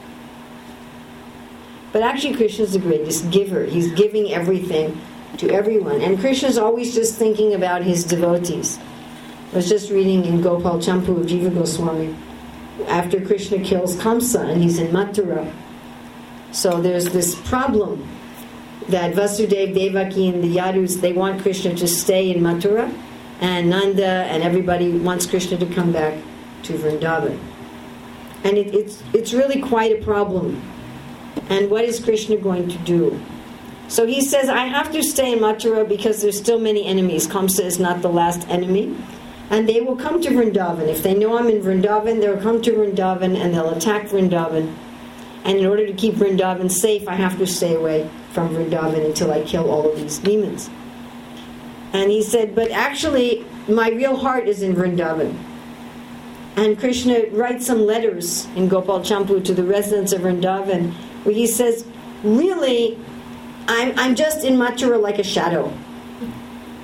But actually Krishna is the greatest giver. He's giving everything to everyone. And Krishna is always just thinking about his devotees. I was just reading in Gopal Champu of Jiva Goswami. After Krishna kills Kamsa and he's in Mathura. So there's this problem that Vasudeva, Devaki and the Yadus, they want Krishna to stay in Mathura. And Nanda and everybody wants Krishna to come back to Vrindavan. And it's really quite a problem. And what is Krishna going to do? So he says, I have to stay in Mathura because there's still many enemies. Kamsa is not the last enemy. And they will come to Vrindavan. If they know I'm in Vrindavan, they'll come to Vrindavan and they'll attack Vrindavan. And in order to keep Vrindavan safe, I have to stay away from Vrindavan until I kill all of these demons. And he said, but actually, my real heart is in Vrindavan. And Krishna writes some letters in Gopal Champu to the residents of Vrindavan, where he says, really, I'm just in Mathura like a shadow.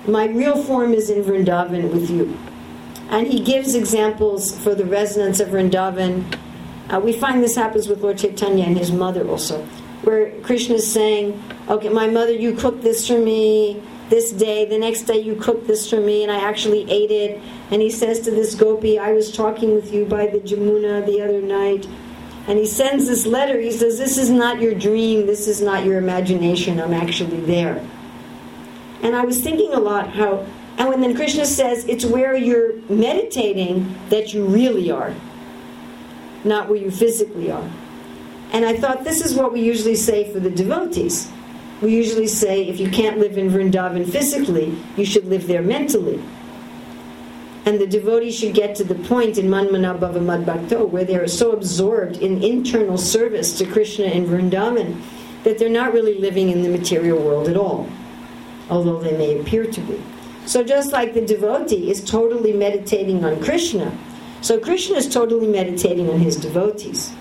My real form is in Vrindavan with you. And he gives examples for the residents of Vrindavan. We find this happens with Lord Chaitanya and his mother also, where Krishna is saying, okay, my mother, you cooked this for me this day, the next day you cooked this for me, and I actually ate it. And he says to this gopi, I was talking with you by the Jamuna the other night. And he sends this letter. He says, this is not your dream, this is not your imagination, I'm actually there. And I was thinking a lot how, and when then Krishna says, it's where you're meditating that you really are, not where you physically are. And I thought this is what we usually say for the devotees. We usually say, if you can't live in Vrindavan physically, you should live there mentally. And the devotee should get to the point in Manmana Bhava Madbhakto where they are so absorbed in internal service to Krishna in Vrindavan that they're not really living in the material world at all, although they may appear to be. So just like the devotee is totally meditating on Krishna, so Krishna is totally meditating on his devotees.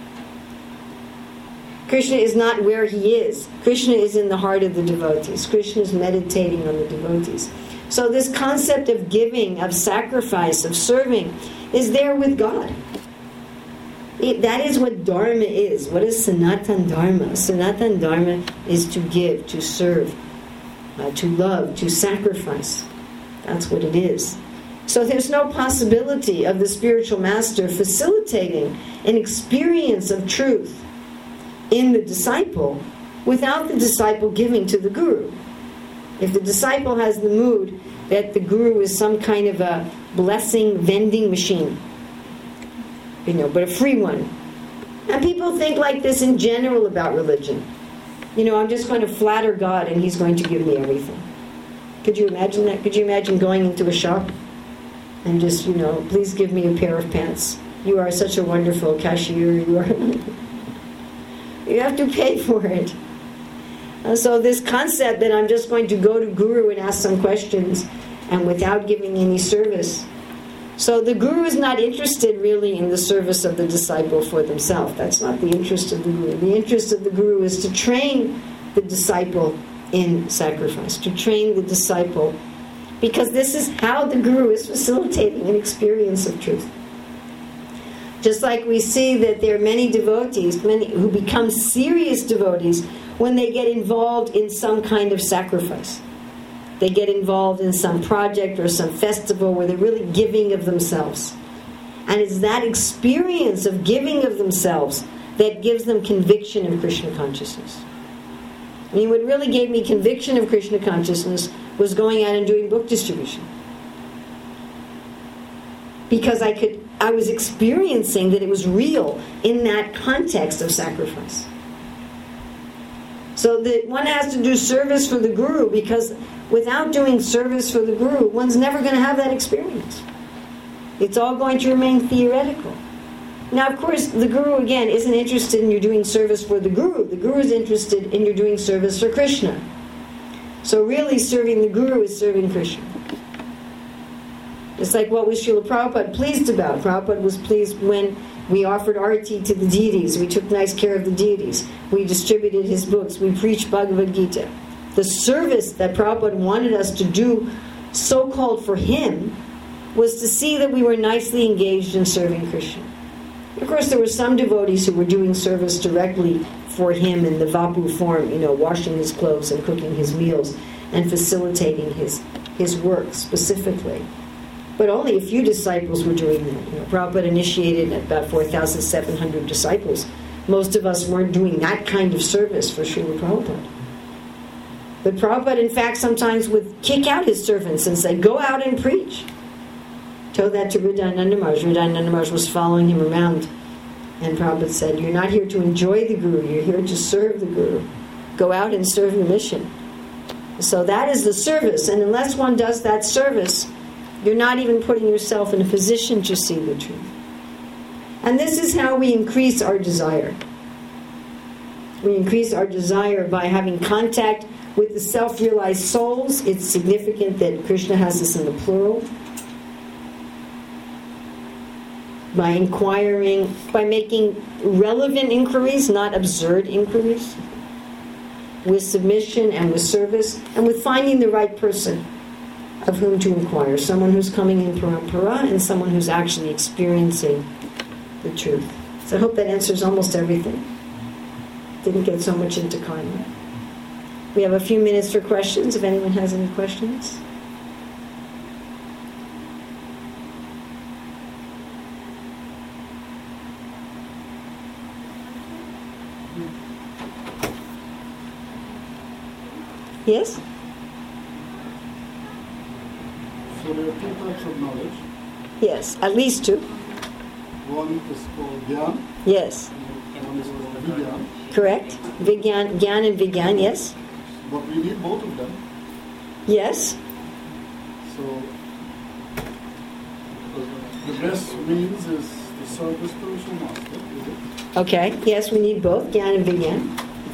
Krishna is not where he is. Krishna is in the heart of the devotees. Krishna is meditating on the devotees. So this concept of giving, of sacrifice, of serving, is there with God. That is what Dharma is. What is Sanatan Dharma? Sanatan Dharma is to give, to serve, to love, to sacrifice. That's what it is. So there's no possibility of the spiritual master facilitating an experience of truth in the disciple without the disciple giving to the guru. If the disciple has the mood that the guru is some kind of a blessing vending machine, but a free one. And people think like this in general about religion. I'm just going to flatter God and he's going to give me everything. Could you imagine that? Could you imagine going into a shop and just, please give me a pair of pants. You are such a wonderful cashier. You have to pay for it. So this concept that I'm just going to go to Guru and ask some questions and without giving any service. So the Guru is not interested really in the service of the disciple for themselves. That's not the interest of the Guru. The interest of the Guru is to train the disciple in sacrifice, to train the disciple, because this is how the Guru is facilitating an experience of truth. Just like we see that there are many devotees, many who become serious devotees when they get involved in some kind of sacrifice. They get involved in some project or some festival where they're really giving of themselves. And it's that experience of giving of themselves that gives them conviction of Krishna consciousness. What really gave me conviction of Krishna consciousness was going out and doing book distribution. Because I was experiencing that it was real in that context of sacrifice. So that one has to do service for the Guru, because without doing service for the Guru, one's never going to have that experience. It's all going to remain theoretical. Now, of course, the Guru, again, isn't interested in you doing service for the Guru. The Guru is interested in you doing service for Krishna. So really, serving the Guru is serving Krishna. It's like what was Srila Prabhupada pleased about. Prabhupada was pleased when we offered arati to the deities. We took nice care of the deities. We distributed his books. We preached Bhagavad Gita. The service that Prabhupada wanted us to do, so-called for him, was to see that we were nicely engaged in serving Krishna. Of course, there were some devotees who were doing service directly for him in the vapu form, washing his clothes and cooking his meals and facilitating his work specifically. But only a few disciples were doing that. Prabhupada initiated about 4,700 disciples. Most of us weren't doing that kind of service for Srila Prabhupada. But Prabhupada, in fact, sometimes would kick out his servants and say, go out and preach. Told that to Hridayananda Maharaj. Hridayananda Maharaj was following him around. And Prabhupada said, you're not here to enjoy the Guru, you're here to serve the Guru. Go out and serve the mission. So that is the service. And unless one does that service, you're not even putting yourself in a position to see the truth. And this is how we increase our desire. We increase our desire by having contact with the self-realized souls. It's significant that Krishna has this in the plural. By inquiring, by making relevant inquiries, not absurd inquiries, with submission and with service, and with finding the right person of whom to inquire. Someone who's coming in parampara and someone who's actually experiencing the truth. So I hope that answers almost everything. Didn't get so much into karma. We have a few minutes for questions, if anyone has any questions. Yes? So there are two types of knowledge. Yes, at least two. One is called Gyan, Yes. one is called Vigyan. Correct? Vigyan, Gyan and Vigyan, yes? But we need both of them. Yes? So the best means is to serve the spiritual master, is it? Okay, yes, we need both, Gyan and Vigyan.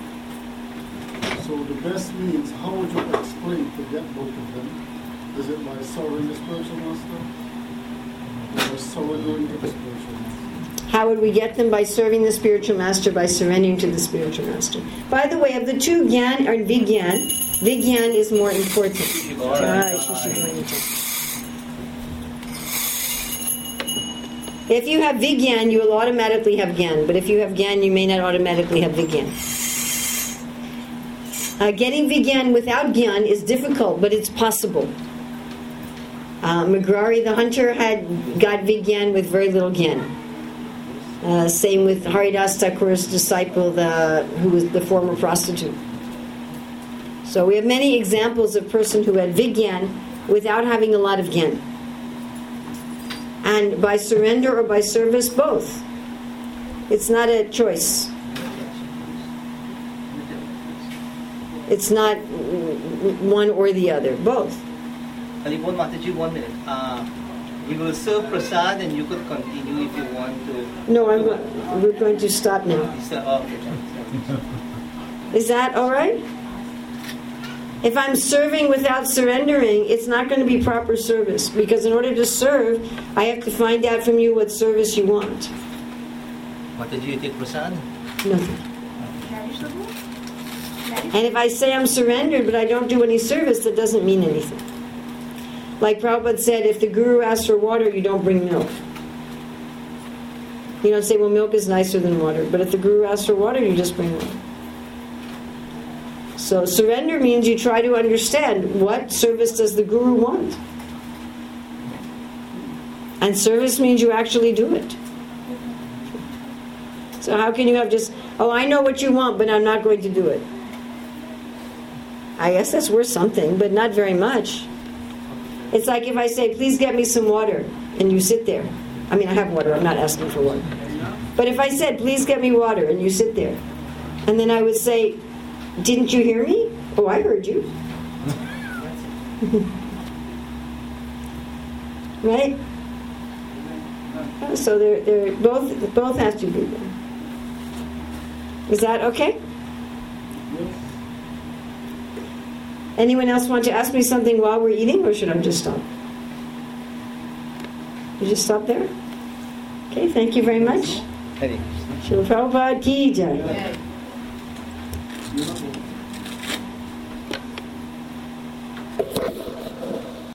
So the best means, how would you explain to get both of them? Is it by serving the spiritual master? Or by surrendering to the spiritual master? How would we get them? By serving the spiritual master, by surrendering to the spiritual master. By the way, of the two, Gyan and Vigyan, Vigyan is more important. If you have Vigyan, you will automatically have Gyan. But if you have Gyan, you may not automatically have Vigyan. Getting Vigyan without Gyan is difficult, but it's possible. Magrari the hunter got Vigyan with very little Gyan. Same with Haridas Thakur's disciple, who was the former prostitute. So we have many examples of person who had Vigyan without having a lot of Gyan. And by surrender or by service, both. It's not a choice. It's not one or the other, both. Halipon Mataji, 1 minute. We will serve prasad and you could continue if you want to. No, we're going to stop now. Is that all right? If I'm serving without surrendering, it's not going to be proper service. Because in order to serve, I have to find out from you what service you want. Mataji, you take prasad? Nothing. And if I say I'm surrendered, but I don't do any service, that doesn't mean anything. Like Prabhupada said, if the guru asks for water, you don't bring milk. You don't say, well, milk is nicer than water. But if the guru asks for water, you just bring water. So surrender means you try to understand what service does the guru want. And service means you actually do it. So how can you have just, oh, I know what you want, but I'm not going to do it. I guess that's worth something, but not very much. It's like if I say, please get me some water, and you sit there. I mean, I have water, I'm not asking for water. But if I said, please get me water, and you sit there, and then I would say, didn't you hear me? Oh, I heard you. Right? So they're both have to be there. Is that okay? Anyone else want to ask me something while we're eating, or should I just stop? You just stop there? Okay, thank you very much. Srila Prabhupada ki jai.